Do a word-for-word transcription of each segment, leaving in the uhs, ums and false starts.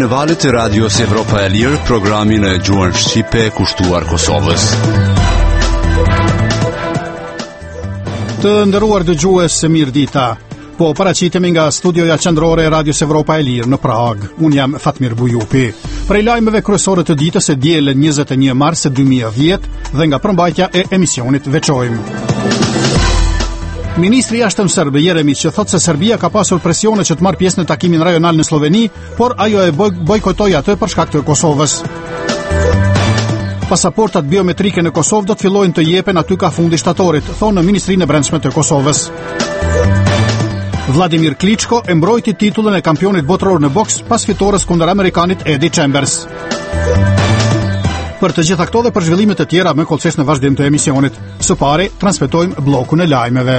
në valët e Radios Evropa e Lirë, programin e gjuhën shqipe kushtuar Kosovës. Të nderuar dëgjues, mirë dita. Po paraqitemi nga studioja qendrore e Radios Evropa e Lirë në Prag. Unë jam Fatmir Bujupi. Prej lajmeve kryesore të ditës së dielën njëzet e një mars dy mijë e dhjetë dhe nga përmbajtja e emisionit veçojmë. Ministri i jashtëm serb Jeremić thotë se Serbia ka pasur presione që të marrë pjesë në takimin rajonal në Sloveni, por ajo e boj bojkotoi atë për shkak të Kosovës. Pasaportat biometrike në Kosovë do të fillojnë të jepen aty ka fundi shtatorit, thonë në Ministrinë e Brendshme të Kosovës. Vladimir Klitschko e mbrojti titullin e kampionit botëror në boks pas fitores kundër amerikanit Eddie Chambers. Për të gjitha këto dhe për zhvillimet e tjera më kolces në vazhdim të emisionit. Së pari, transmetojmë bllokun e lajmeve.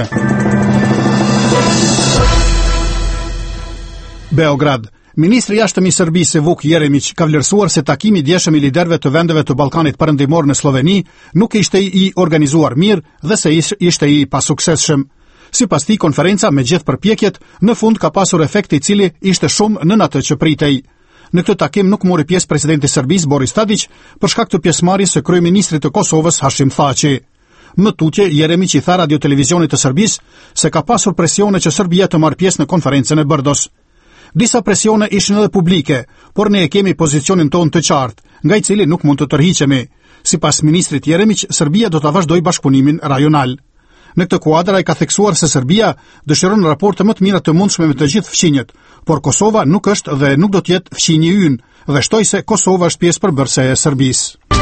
Beograd. Ministri i jashtëm i Serbisë Vuk Jeremić ka vlerësuar se takimi i djeshëm i liderëve të vendeve të Ballkanit Perëndimor në Sloveni nuk ishte i organizuar mirë dhe se ishte i pasuksesshëm. Sipas tij, konferenca me gjithë përpjekjet në fund ka pasur efekt i cili ishte shumë nën atë që pritej. Në këtë takim nuk mori pjesë presidenti i Serbisë Boris Tadić për shkak të pjesëmarrjes së kryeministrit të Kosovës Hashim Thaçi. Më tutje, Jeremić i tha radio televizionit të Serbisë se ka pasur presione që Serbia të marrë pjesë në konferencën e Bërdos. Disa presione ishin edhe publike, por ne e kemi pozicionin tonë të qartë, nga i cili nuk mund të tërhiqemi. Sipas ministrit Jeremić, Serbia do ta vazhdojë bashkëpunimin rajonal. Në këtë kuadër ai ka theksuar se Serbia dëshiron raporte më të mira të mundshme me të gjithë fqinjet, por Kosova nuk është dhe nuk do të jetë fqinji ynë dhe shtoi se Kosova është pjesë përbërëse e Serbisë.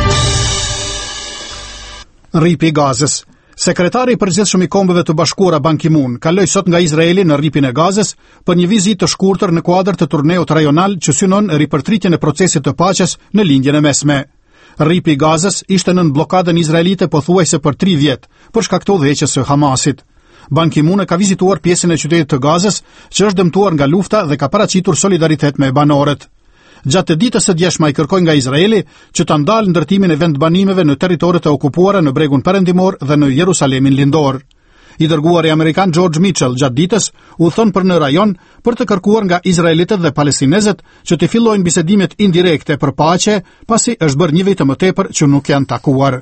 Rripi i Gazës. Sekretari i përgjithshëm i Kombeve të Bashkuara Ban Ki-moon kaloi sot nga Izraeli në rripin e Gazës për një vizitë të shkurtër në kuadër të turneut rajonal që synon ripërtritjen e procesit të paqes në lindjen e mesme. Rripi i Gazës ishte nën blokadën izraelite pothuajse për tri vjet, për shkak të udhëheqjes së Hamasit. Ban Ki-moon ka vizituar pjesën e qytetit të Gazës, që është dëmtuar nga lufta dhe ka paraqitur solidaritet me banorët. Gjatë të ditës së djeshme ai kërkoi nga Izraeli që ta ndalë ndërtimin e vendbanimeve në territoret e okupuara në bregun perëndimor dhe në Jerusalemin lindor. I dërguari amerikan George Mitchell gjatë ditës u thon për në rajon për të kërkuar nga izraelitët dhe palestinezët që të fillojnë bisedimet indirekte për paqe, pasi është bërë një vit më tepër që nuk janë takuar.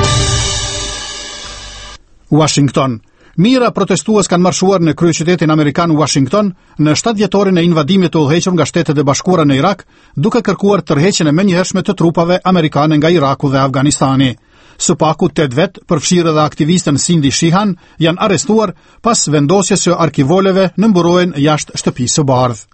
Washington. Mira protestues kanë marshuar në kryeqytetin amerikan Washington në shtatë vjetorin e invadimit të udhëhequr nga Shtetet e Bashkuara në Irak, duke kërkuar tërheqjen e menjëhershme të trupave amerikane nga Iraku dhe Afganistani. Së paku tetë vet, përfshirë edhe aktivistën Cindy Sheehan, janë arrestuar pas vendosjes së arkivoleve në mburojën jashtë shtëpisë së bardhë.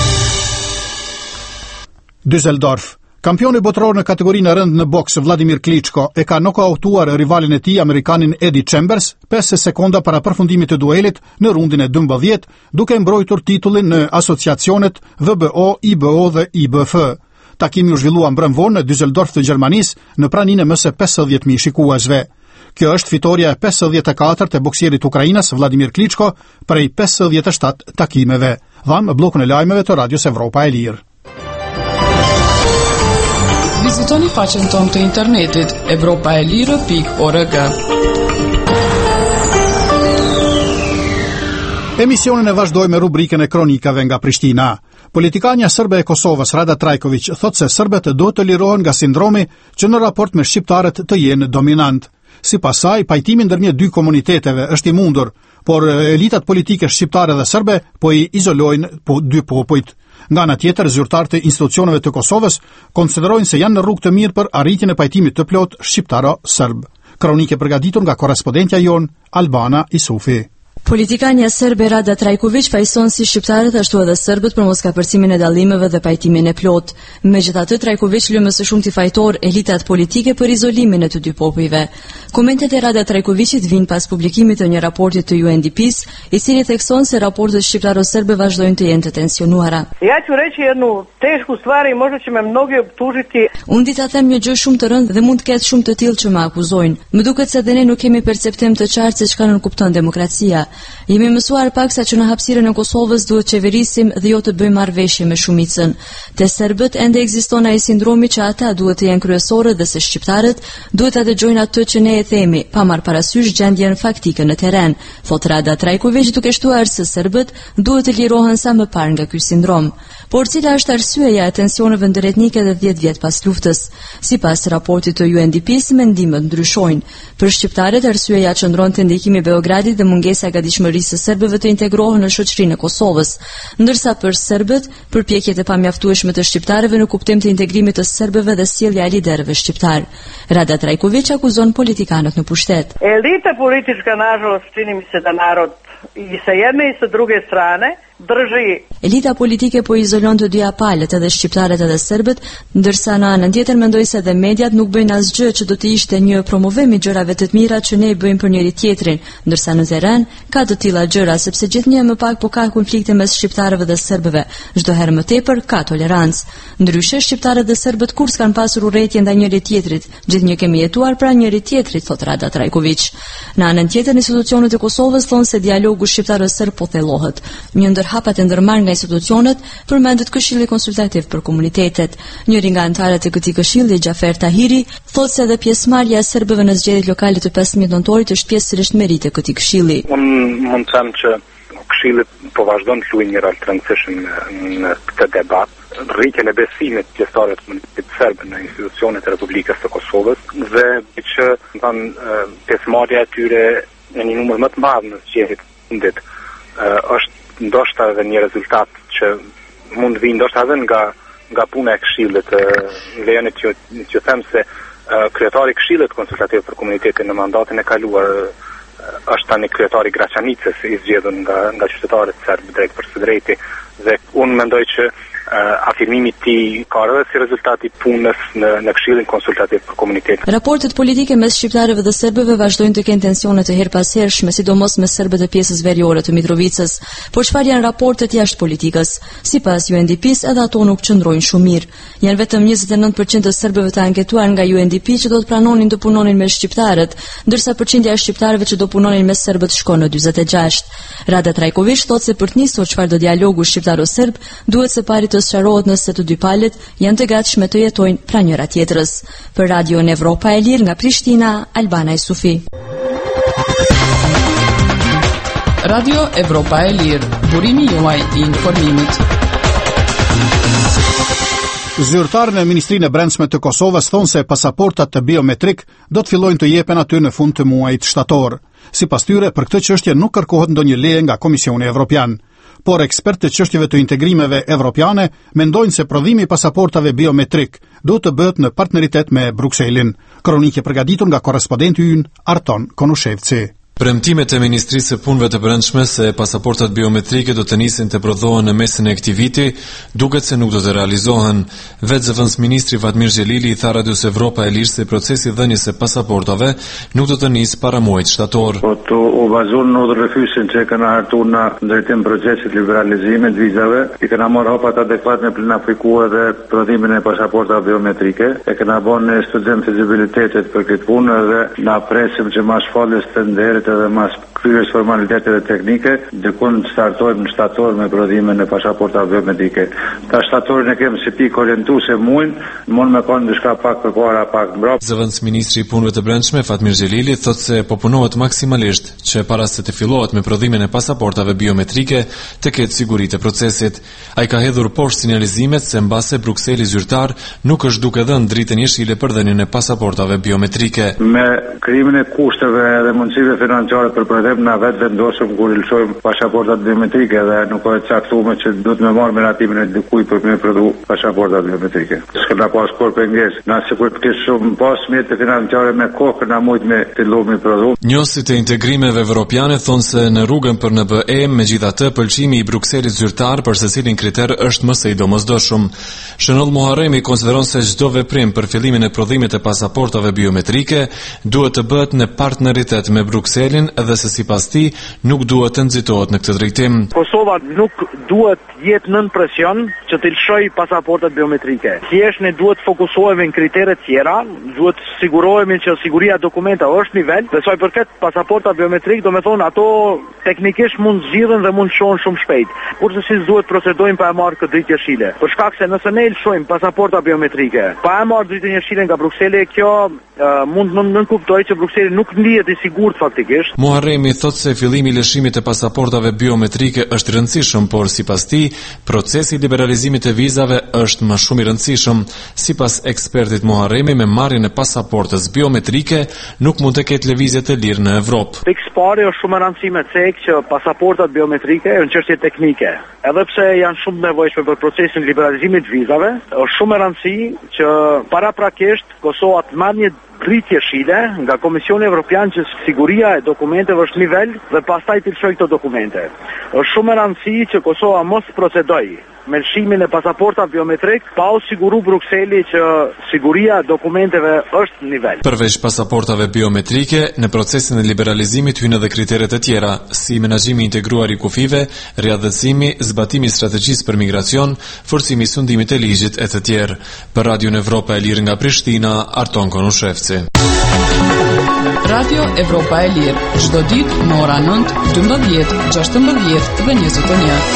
Düsseldorf. Kampioni botëror në kategorinë e rëndë në boks Vladimir Klitschko e ka nokautuar rivalin e tij amerikanin Eddie Chambers pesë sekonda para përfundimit të duelit në rundin e dymbëdhjetë, duke mbrojtur titullin në asociacionet V B O, I B O dhe I B F. Takimi u zhvillua mbrëm vonë në Düsseldorf të Gjermanisë në praninë e më së pesëdhjetë mijë shikuesve. Kjo është fitoria e pesëdhjetë e katërt e boksierit ukrainas Vladimir Klitschko prej pesëdhjetë e shtatë takimeve. Dhamë bllokun e lajmeve të Radios Evropa e Lirë. Vizitoni faqen tonë të internetit evropaelire pikë org. Emisionin e vazhdoj me rubrikën e kronikave nga Prishtina. Politikanja sërbe e Kosovës Rada Trajković thotë se serbët do të lirohen nga sindromi që në raport me shqiptarët të jenë dominant. Sipas saj, pajtimi ndërmjet dy komuniteteve është i mundur, por elitat politike shqiptare dhe serbe po i izolojnë po dy popujt. Nga ana tjetër, zyrtarët e institucioneve të Kosovës konsiderojnë se janë në rrugë të mirë për arritjen e pajtimit të plot shqiptaro-serb. Kronikë e përgatitur nga korrespondentja jon Albana Isufi. Politikania serbe Rada Trajković pajson si shqiptarët ashtu edhe serbët për moskapërcimin e dallimeve dhe pajtimin e plot. Megjithatë, Trajković lë më së shumti fajtor elitat politike për izolimin e të dy popujve. Komentet e Rada Trajkovićit vijnë pas publikimit të një raporti të U N D P-s, i cili thekson se raportet shqiptaro-serbe vazhdojnë të jenë të tensionuara. Ja ću reći jednu tešku stvar i možda će me mnogi optužiti. Unë di ta them një gjë shumë të rëndë dhe mund të ketë shumë të tillë që më akuzojnë. Më duket se edhe ne nuk kemi perceptim të qartë se çka nënkupton demokracia. Jemi mësuar paksa që në hapësirën e Kosovës duhet qeverisim dhe jo të bëjmë marrëveshje me shumicën. Te serbët ende ekziston ai sindromi që ata duhet të jenë kryesorët dhe se shqiptarët duhet ta dëgjojnë atë që ne e themi, pa marrë parasysh gjendjen faktike në terren, thot Rada Trajković duke shtuar se serbët duhet të lirohen sa më parë nga ky sindrom. Por cila është arsyeja e tensioneve ndëretnike dhe dhjetë vjet pas luftës? Sipas raportit të U N D P-s, mendimet ndryshojnë. Për shqiptarët, arsyeja qëndron te ndikimi i Beogradit dhe mungesa e gatishmërisë së serbëve të integrohen në shoqërinë e Kosovës, ndërsa për serbët, përpjekjet e pamjaftueshme të shqiptarëve në kuptim të integrimit të serbëve dhe sjellja e liderëve shqiptar. Rada Trajković akuzon politikanët në pushtet. Elita politička, nažalost, čini mi se da narod i sa jedne i sa druge strane drži. Elita politike po izolon të dyja palët, edhe shqiptarët edhe serbët, ndërsa në anën tjetër mendoj se edhe mediat nuk bëjnë asgjë që do të ishte një promovim i gjërave të mira që ne i bëjmë për njëri tjetrin, ndërsa në terren ka të tilla gjëra sepse gjithnjë më pak po ka konflikte mes shqiptarëve dhe serbëve. Çdo herë më tepër ka tolerancë. Ndryshe shqiptarët dhe serbët kur s'kan pasur urrëtie ndaj njëri tjetrit, gjithnjë kemi jetuar pra njëri tjetrit, thot Rada Trajković. Në anën tjetër institucionet e Kosovës thonë se dialogu shqiptar-serb po thellohet. Një ndër hapat e ndërmarrë nga institucionet përmendet Këshilli Konsultativ për Komunitetet. Njëri nga anëtarët e këtij këshilli, Xhafer Tahiri, thotë se edhe pjesëmarrja e serbëve në zgjedhjet lokale të pesëmbëdhjetë nëntorit është pjesërisht merit e këtij këshilli. Unë mund të them që këshilli po vazhdon të luajë një rol të rëndësishëm në këtë debat. Rritjen e besimit të pjesëtarëve të komunitetit serb në institucionet e Republikës së Kosovës dhe që thon pjesëmarrja e tyre në një numër më të madh në zgjedhjet e fundit është ndoshta edhe një rezultat që mund të vinë ndoshta edhe nga nga puna e këshillit. Lejoni të ju them se kryetari i Këshillit Konsultativ për Komunitetin në mandatin e kaluar është tani kryetari Graçanicës, i zgjedhur nga nga qytetarët serb drejt për së drejti, dhe unë mendoj që uh, afirmimi i tij ka edhe si rezultat i punës në në Këshillin Konsultativ për Komunitetin. Raportet politike mes shqiptarëve dhe serbëve vazhdojnë të kenë tensione të herpashershme, sidomos me serbët e pjesës veriore të Mitrovicës. Por çfarë janë raportet jashtë politikës? Sipas U N D P-s, edhe ato nuk qëndrojnë shumë mirë. Janë vetëm njëzet e nëntë përqind të serbëve të anketuar nga U N D P që do të pranonin të punonin me shqiptarët, ndërsa përqindja e shqiptarëve që do punonin me serbët shkon në dyzet e gjashtë. Rada Trajković thotë se për të nisur çfarëdo dialogu shqiptaro-serb, duhet së pari të sqarohet nëse të dy palët janë të gatshme të jetojnë pra njëra tjetrës. Për Radio Evropa e Lirë nga Prishtina, Albana Jusufi. Radio Evropa e Lirë, burimi juaj i informimit. Zyrtarët në Ministrinë e Brendshme të Kosovës thonë se pasaportat të biometrik do të fillojnë të jepen aty në fund të muajit shtator. Sipas tyre, për këtë çështje nuk kërkohet ndonjë leje nga Komisioni Evropian. Por ekspertë të çështjeve të integrimeve evropiane mendojnë se prodhimi i pasaportave biometrik duhet të bëhet në partneritet me Brukselin. Kronikë e përgatitur nga korrespondenti ynë Arton Konushevci. Premtimet e Ministrisë së Punëve të Brendshme se pasaportat biometrike do të nisin të prodhohen në mesin e këtij viti, duket se nuk do të realizohen. Vetë zëvendës ministri Fatmir Xhelili i tha Radios Evropa e Lirë se procesi i dhënies së pasaportave nuk do të nisë para muajit shtator. Po të u bazon në rrefusin që kanë hartuar në drejtim procesit liberalizimit vizave, i kanë marrë hapat adekuat në planifikue dhe prodhimin e pasaportave biometrike, e kanë bën studim fizibilitetit për këtë punë dhe na presim që mas falës të nderit dhe mas kryes formalitetet teknike, dikun startojmë në shtator me prodhimin e pasaportave biometrike. Ta shtatorin e kemë si pikë orientuese muin, mund me kanë diçka pak përpara, pak mbrapa. Zëvendës ministri i Punëve të Brendshme Fatmir Xhelili thotë se po punohet maksimalisht që para se të fillohet me prodhimin e pasaportave biometrike të ketë siguritë e procesit. Ai ka hedhur poshtë sinjalizimet se mbase Brukseli zyrtar nuk është duke dhënë dritën jeshile për dhënien e pasaportave biometrike. Me krijimin e kushteve dhe mundësive financiare për prodhim na vetë vendosëm kur i lëshojmë pasaportat biometrike dhe nuk është caktuar që duhet me marrë miratimin e dikujt për me prodhu pasaportat biometrike. S'ka pas kur pengesë, na sikur të kesh shumë pas mjete financiare me kohë na mujt me të lumi prodhu. Njësit e integrimeve evropiane thonë se në rrugën për N B E, megjithatë pëlqimi i Brukselit zyrtar për secilin kriter është më së i domosdoshëm. Shënoll Muharremi konsideron se çdo veprim për fillimin e prodhimit të pasaportave biometrike duhet të bëhet në partneritet me Brukselin Brukselin edhe se sipas tij nuk duhet të nxitohet në këtë drejtim. Kosova nuk duhet jetë nën presion që të lëshojë pasaportat biometrike. Thjesht ne duhet fokusohemi në kriteret tjera, duhet sigurohemi që siguria e dokumentave është nivel. Dhe sa i përket pasaporta biometrike, do me thonë ato teknikisht mund zgjidhen dhe mund shohen shumë shpejt. Kurse si duhet procedojmë pa e marrë këtë dritë jeshile. Për shkak se nëse ne lëshojmë pasaporta biometrike pa e marrë dritën jeshile nga Brukseli, kjo uh, mund të nënkuptojë që Brukseli nuk ndihet i sigurt faktikisht. Muharremi thotë se fillimi i lëshimit të pasaportave biometrike është i rëndësishëm, por sipas tij, procesi i liberalizimit të vizave është më shumë i rëndësishëm. Sipas ekspertit Muharremi, me marrjen e pasaportës biometrike nuk mund të ketë lëvizje të lirë në Evropë. Pikë pari është shumë e rëndësishme tek që pasaportat biometrike janë çështje teknike. Edhe pse janë shumë nevojshme për procesin e liberalizimit të vizave, është shumë e rëndësishme që paraprakisht Kosova të marrë një dritë jeshile nga Komisioni Evropian që siguria e dokumenteve është nivel dhe pastaj të lëshojë këto dokumente. Është shumë e rëndësishme që Kosova mos procedojë me lëshimin e pasaportave biometrik pa u siguru Brukseli që siguria e dokumenteve është nivel. Përveç pasaportave biometrike, në procesin e liberalizimit hyn edhe kriteret e tjera, si menaxhimi integruar i kufive, riadhësimi, zbatimi i strategjisë për migracion, forcimi i sundimit të ligjit e të tjerë. Për Radion Evropa e Lirë nga Prishtina, Arton Konushevci. Radio Evropa e Lirë, çdo ditë në ora nëntë, dymbëdhjetë, gjashtëmbëdhjetë dhe njëzet e një.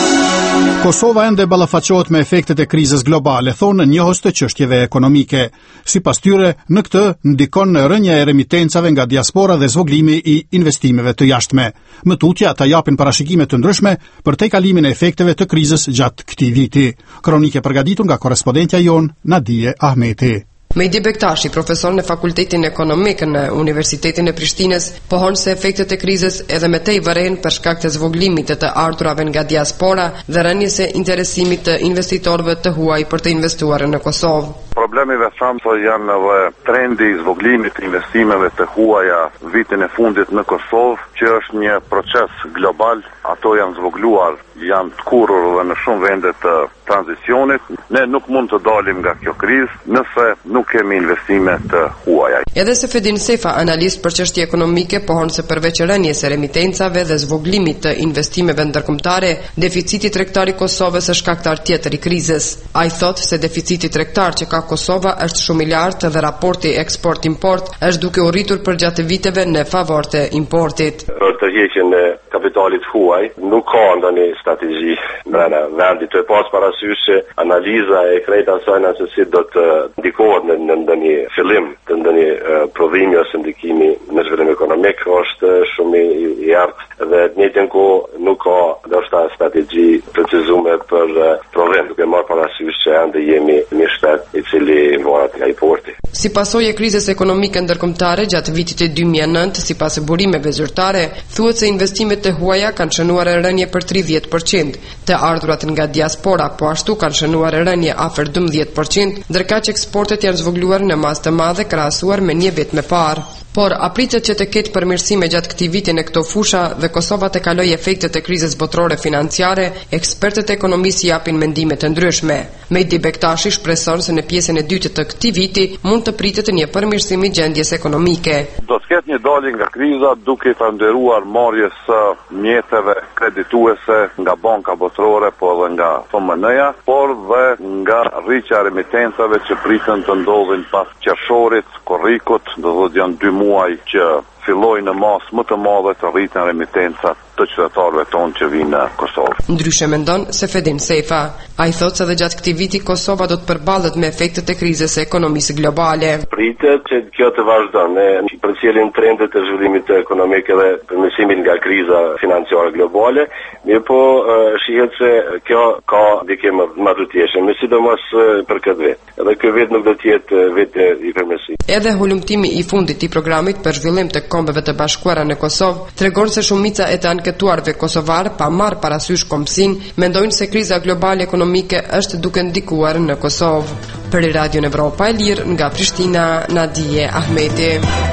Kosova ende ballafaqohet me efektet e krizës globale, thonë njohës të çështjeve ekonomike. Sipas tyre, në këtë ndikon në rënja e remitencave nga diaspora dhe zvoglimi i investimeve të jashtme. Më tutje ata japin parashikime të ndryshme për tejkalimin e efekteve të krizës gjatë këtij viti. Kronike përgatitur nga korrespondentja jon Nadije Ahmeti. Mejdi Bektashi, profesor në Fakultetin Ekonomik në Universitetin e Prishtinës, pohon se efektet e krizës edhe me tej vëren për shkak të zvoglimit të të ardhurave nga diaspora dhe rënies së interesimit të investitorëve të huaj për të investuar në Kosovë. Problemi veçantë janë edhe trendi i zvoglimit të investimeve të huaja vitin e fundit në Kosovë, që është një proces global. Ato janë zvogluar, janë të kurrur dhe në shumë vende të tranzicionit. Ne nuk mund të dalim nga kjo krizë nëse nuk kemi investime të huaja. Edhe Sefedin Sefa, analist për çështje ekonomike, pohon se përveç rënies së remitencave dhe zvoglimit të investimeve ndërkombëtare, deficiti tregtar i Kosovës është shkaktar tjetër i krizës. Ai thotë se deficiti tregtar që ka Kosova është shumë i lartë dhe raporti eksport-import është duke u rritur përgjatë viteve në favor të importit. Për të heqjen e kapitalit huaj nuk ka ndonjë strategji brenda vendit. Të pas parasysh që analiza e krejta asaj se si do të ndikohet në ndonjë fillim të ndonjë uh, prodhimi ose ndikimi në zhvillim ekonomik është shumë i, i artë dhe në njëjtën kohë nuk ka ndoshta strategji precizuar për uh, prodhim, duke marrë parasysh që ende jemi një shtet i cili varet nga importi. Si pasojë e krizës ekonomike ndërkombëtare gjatë vitit dy mijë e nëntë, sipas burimeve zyrtare, thuhet se investimet e huaja kanë shënuar rënje për tridhjetë përqind, të ardhurat nga diaspora po ashtu kanë shënuar rënje afër dymbëdhjetë përqind, ndërkaq eksportet janë zvogluar në masë të madhe krahasuar me një vit më parë. Por apritet që të ketë përmirësime gjatë këtij viti në këto fusha dhe Kosova të kalojë efektet e krizës botërore financiare, ekspertët e ekonomisë japin mendime të ndryshme. Mejdi Bektashi shpreson se në pjesën e dytë të këtij viti mund të pritet një përmirësim i gjendjes ekonomike. Do të ketë një dalje nga kriza duke të nderuar marrjes së mjeteve kredituese nga banka botërore po edhe nga F M N-ja, por dhe nga rritja e remitencave që priten të ndodhin pas qershorit, korrikut, do të thotë janë dy muaj që filloi në masë më të madhe të rritën remitencat të qytetarëve tonë që vinë në Kosovë. Ndryshe mendon Sefedin Sefa. Ai thotë se edhe gjatë këtij viti Kosova do të përballet me efektet e krizës së ekonomisë globale. Pritet që kjo të vazhdojë në përcjelljen trendet të zhvillimit ekonomik dhe përmirësimit nga kriza financiare globale, mirë po shihet se kjo ka ndikim më të thjeshtë, sidomos për këtë vit. Edhe ky vit nuk do të jetë vit i përmirësimit. Edhe hulumtimi i fundit i programit për zhvillim të kombeve të bashkuara në Kosovë tregon se shumica e të anketuarve kosovar, pa marrë parasysh kombësin, mendojnë se kriza globale ekonomike është duke ndikuar në Kosovë. Për Radion Evropa e Lirë nga Prishtina, Nadije Ahmeti.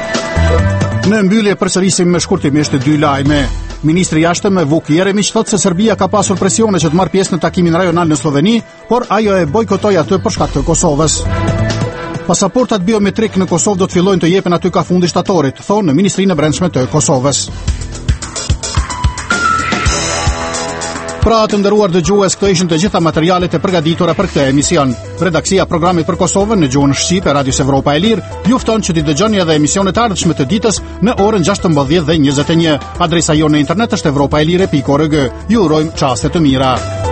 Në mbyllje përsërisim me shkurtimisht dy lajme. Ministri i Jashtëm Vuk Jeremić thotë se Serbia ka pasur presione që të marrë pjesë në takimin rajonal në Sloveni, por ajo e bojkotoi atë për shkak të Kosovës. Pasaportat biometrik në Kosovë do të fillojnë të jepen aty ka fundi shtatorit, thonë në Ministrinë e Brendshme të Kosovës. Pra të nderuar dëgjues, këto ishin të gjitha materialet e përgatitura për këtë emision. Redaksia e programit për Kosovën në gjuhën shqipe e Radios Evropa e Lirë ju fton që t'i dëgjoni edhe emisionet e ardhshme të ditës në orën gjashtëmbëdhjetë dhe njëzet e një. Adresa jonë në internet është evropaelire pikë org. Ju urojmë çaste të mira.